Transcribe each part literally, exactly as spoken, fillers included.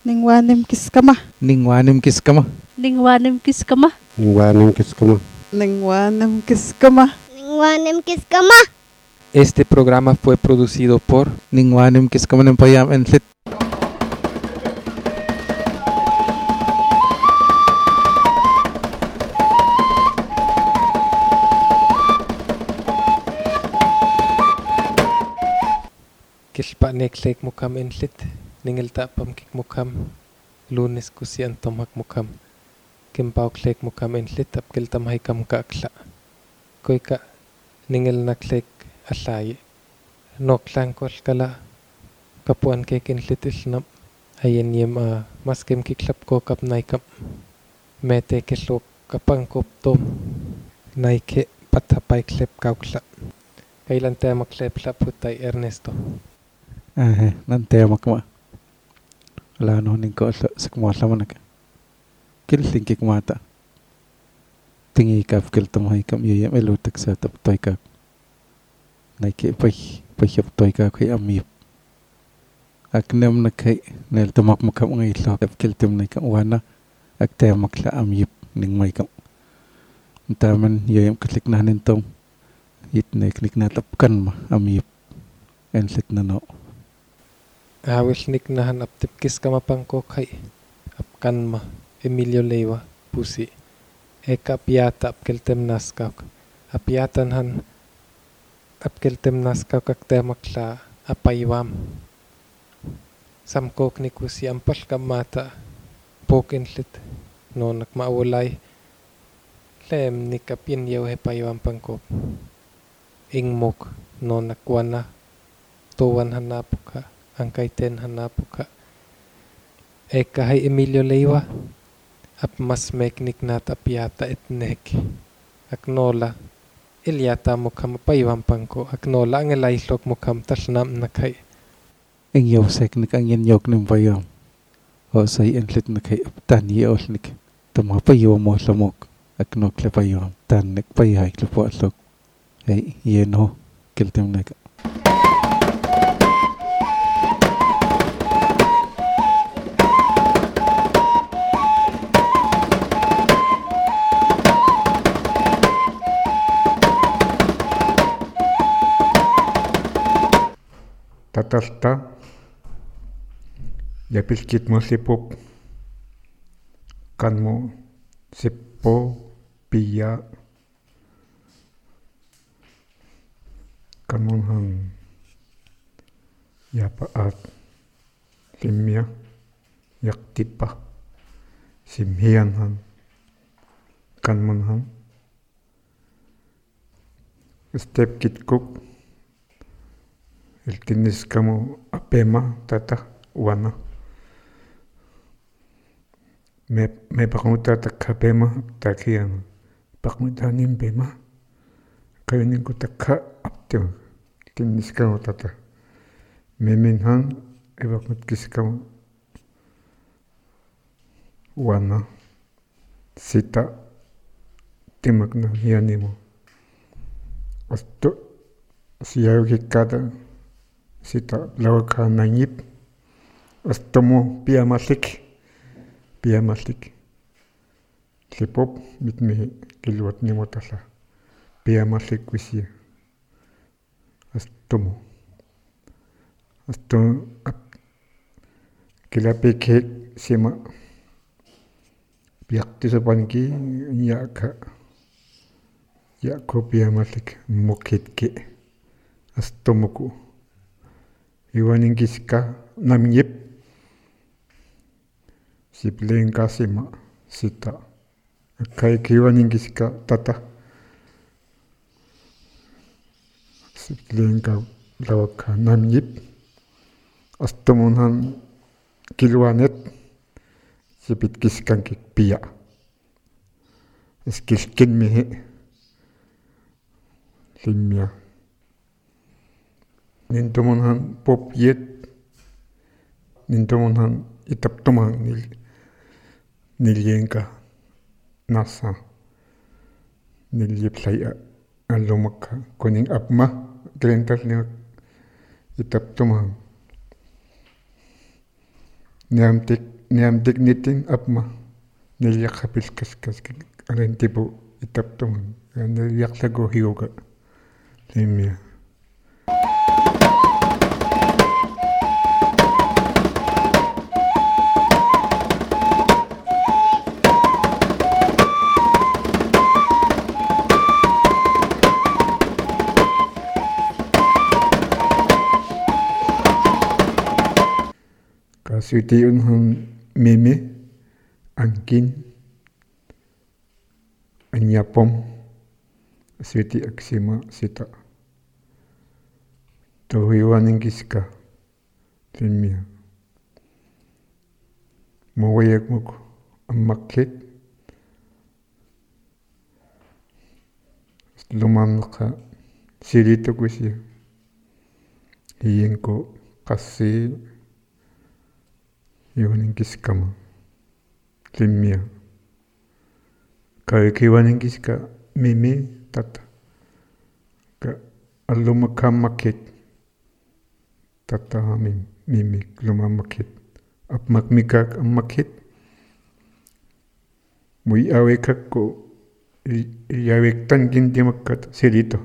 Ningwanim kiskama. Ningwanim kiskama. Ningwanim kiskama. Ningwanim kiskama. Ningwanim kiskama. Ningwanim kiskama. Este programa fue producido por Ningwanim Kiskama Nempayam en Lit. Kilpa neklek mukam en Lit. Ningel tapam kik mukam. Lunes kusi antomak mukam. Kimpau klek mukam en Lit. Ap kiltam haikam kakla. Koika ningel naklek alay. Noklang kolkala. Kapuan kek en Lit ilnam. Ayen yem a maskem kiklap ko kap naikam. Mete kilok kapang kop tom. Naike patapay klep kaukla. Kailan tema klep laputay Ernesto. Ah, nanti makma. Wala no ning ko sa kumala man ka. Killing kik mata. Tingi ka kiltam hay kam yem elutak sa tap toy ka. Naike pay pay toy ka kay amip. Aknam na kay nel tamak makam ngay lo tap kiltam na ka wana ak temak la amip ning may kam. Taman yem klik na nintong it na klik na tapkan ma amip en Lit na no. Awil nik nahan ap tipkis kama pangko kay ap kanma Emilio Leiva pusi eka piata ap keltem naskaw ap piatan han ap keltem naskaw kak temakla apaywam samkok ni kusi ampal kamata pok en Lit no nakmaulay lem ni kapin yaw hepayawam pangkop ingmok no nakwana tuwan hanapuka ang kaiten hanapuka eka hay Emilio Leiva ap mas meknik na tapiata etnek aknola ilyata mukam payawam pangko aknola ang elaylok mukam talnam nakay ing yaw seknik ang yan yok ng payawam o say en Lit nakay tan yaw nik tama payawam mo lamok aknok le payawam tan nek payay klepo atlok ay yen ho kiltem neka. Tatalta yapilkit mo sipop kan mo sipo piya kan mo hang yapaat simya yaktipa simhian han kan mo hang step kit cook el tienes como apema tata wana me me pregunta ta kapema ta kian pregunta nim bema kayo ning ko ta ka aptyo tienes como tata me minhan eba kut kis como wana sita timak na yanimo asto siyaw kikada sita lawaka nangip astomo piamalik piamalik sipop mitme kilwat ni motala piamalik wisi astomo asto kilapike sima piakti sapanki yaka yako piamalik mokitke astomoku iwaning kiska namyip sipling kasima sita kay kiwaning kiska tata sipling ka lawaka namyip astomonhan kilwanet sipit kiskan kikpiya eskilkin mihi limya nintomonhan pop yet nintomonhan itaptoman nil nilyenka nasa nilyeplaya alomaka koning apma glental ni itaptoman Nyamtik niam dignitin apma niliaqapil kaskas alantipu itaptuman niliaqlagu hiuga limia kasutiun hon mimi angkin anyapom suti aksima sita tohiwanin kiska limia mawayak muk amakit lumanqa sirito kusia hiyengko qassi iwanin kiskama limia kakiwanin kiska mimi tata ka alumakammakit tata mim mimi lumamakit apmakmikak ammakit muy awekak ko yawek tan gindimakkat sirito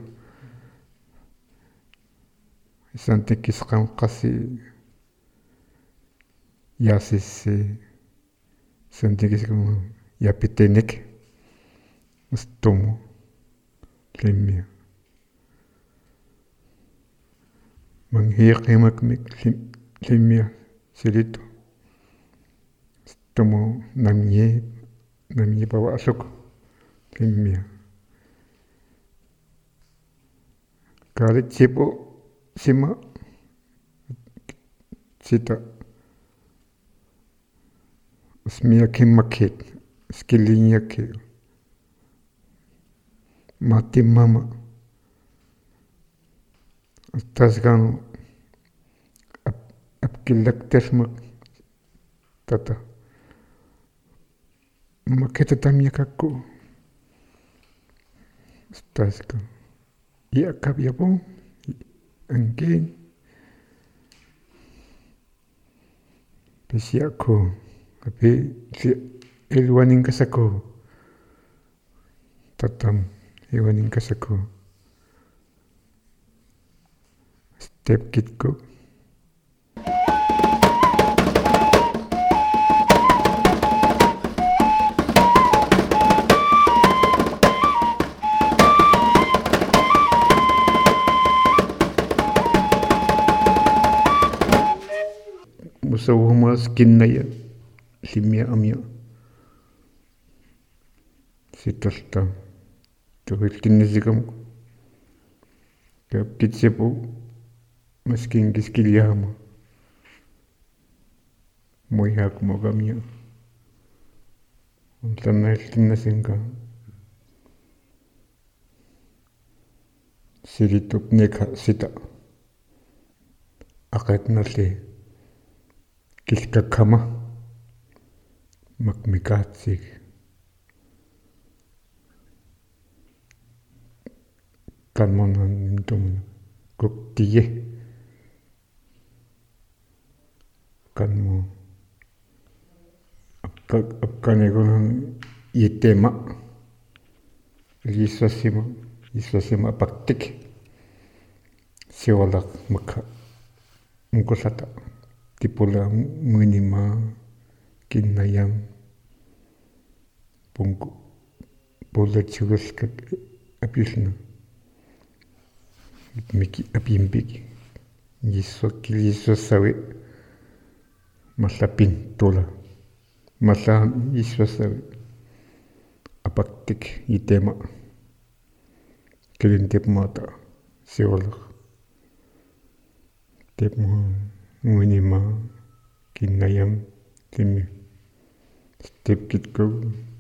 sante kiskam qasi yasisi sante kiskam yapitenik stomo limia manghiqimakmik limia sirito stomo namye namye bawa asuk limia kalit sipo sima sita smia kimakit skilinya ke mati mama tasgano ap apkilak tesmak tata makita tamya kakko tasga ya kabya po angin pesiako tapi ilwanin kasako tatam ilwanin kasako step kitko musawhuma skinnaya limia amya sitalta tuhil kinnisikam kap kitsepo maskin kiskilyama moihak mogamya untanal kinnasinka sirituk nekha sita aqatnalli kilkakkama makmikatsik kanmonan nintum kuktiye kanmo apkanegonan yitema lisasima lisasima paktik siwalak makha mukosata tipula munima kinnayam pungku pola chugas kat apisna miki apimbik yiso kiliso sawe masapin tola masa yiso sawe apaktik itema kelintip mata siwalak tepmo munima kinnayam timi step kitko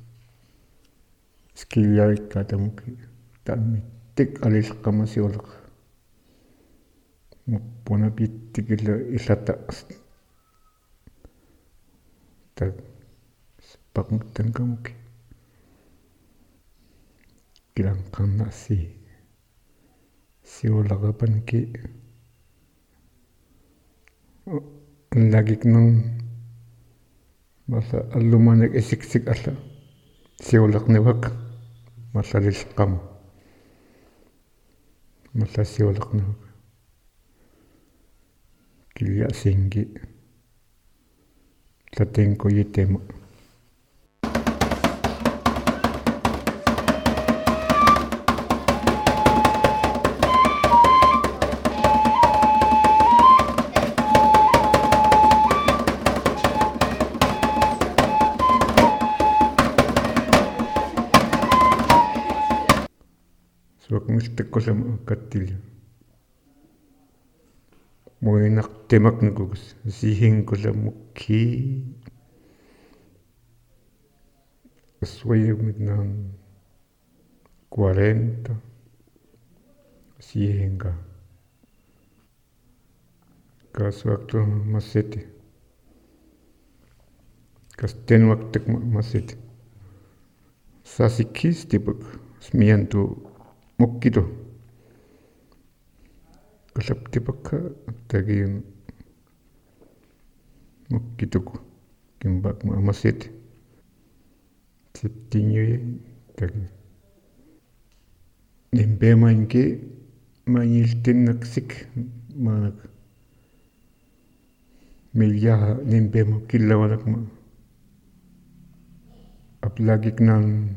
skillai katamuki tammi tik alis kamasi olak mupona pitikila isata tak pakmutan kamuki kilang kana si si olakapan ki lagi nang masa allumanek isiksik alla siulaqniwak masalilqam masa siulaqniwak kilya singi tlatenko yitema Suakmustakkolam kattil muinak temak nukus sihin kolamukki aswaya mitnan cuarenta sihinga kasuakto masete kasten waktak masete sasikis tipuk smiantu mukkito kasapti pakka tagi mukkituku kimbak ma masit siptinyo tagi nimbe manke maniltin naksik manak milya nimbe mo kilawanak ma aplagik nan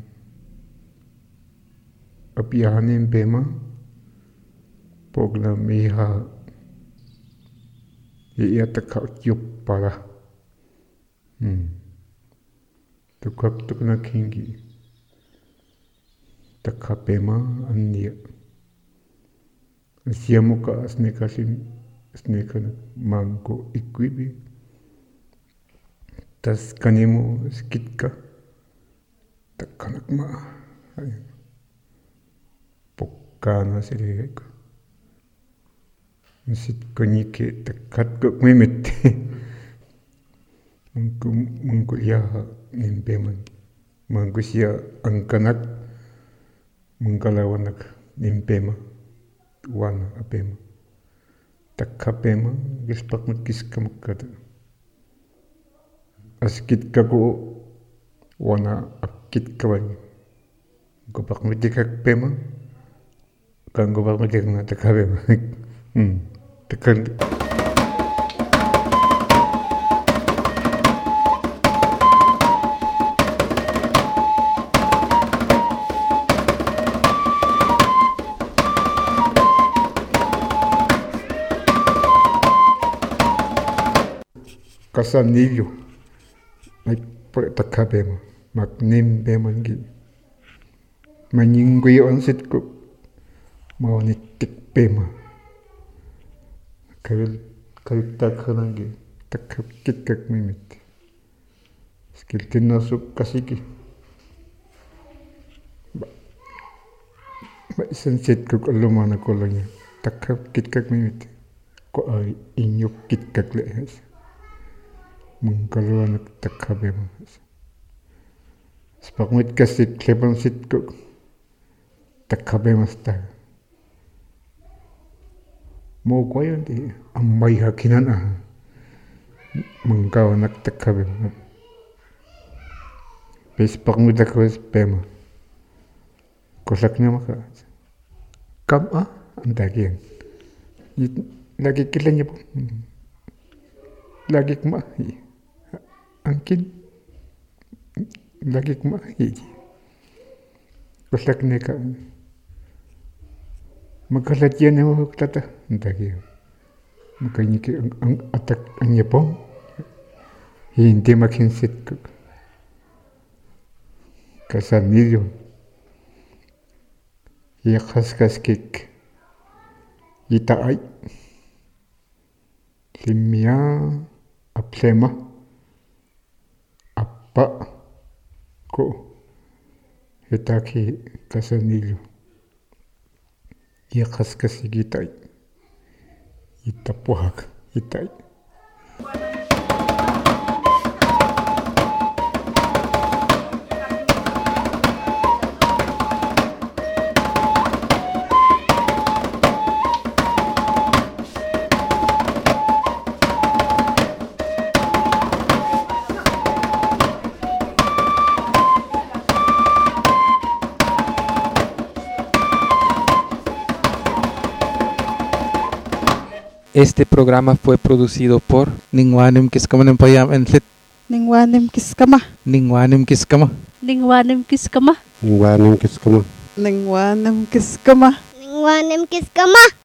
apiyahanin bema pogla miha iya takha yup para hmm tukak tukna kingi takha bema anniya siamuka asnekasin asnekan mango ikwibi tas kanimo skitka takkanak ma kana sirek misit konike takat kok memit mungku mungku ya nimpeman mungku sia angkanak mungkalawanak nimpema wana apema takapema gispak mukis kamukat askit kako wana akit kawan gopak mitikak pema kan gue bakal jadi nggak terkabe, hmm, tekan. Kasanillo, ay por terkabe mah, magnim beman gitu, menyinggung onsit kok. Mau nitik pema kawil kawil takhanangi takhap kitkak mimit skill tinasuk kasiki ba ba isensit kuk alumana kolanya takhap kitkak mimit ko ay inyuk kitkak lehas mungkaluanak takhabe mas spakmit kasik klepan sit kuk takhabe mas ta mau koyon di amay hakinan ah mengkaw naktakhabe pespak mo dakwas pema kosak na maka kam ah antagian lagi kilanya po lagi kma angkin lagi kma kosak na ka magkalatian na mo tata entagi makanya ke ang atak anya pom hindi makin sit kasanilyo ya khas khas kik itaay limya aplema appa ko hitaki kasanilyo ya khas khas itai itapuhak itai Este programa fue producido por Ningwanim kiskama ng payam entlit. Ningwanim kiskama. Ningwanim kiskama. Ningwanim kiskama. Ningwanim kiskama. Ningwanim kiskama. Ningwanim kiskama.